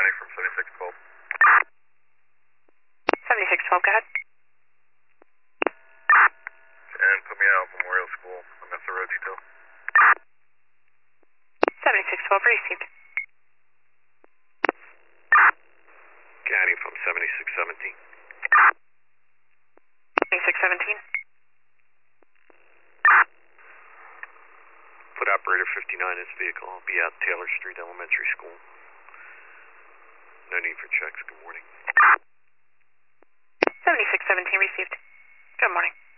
from 7612. 7612, go ahead. And put me out Memorial School on Mesa Road detail. 7612 received. Caddy from 7617. 7617. Put operator 59 in his vehicle. I'll be out Taylor Street Elementary School. No need for checks. Good morning. 7617 received. Good morning.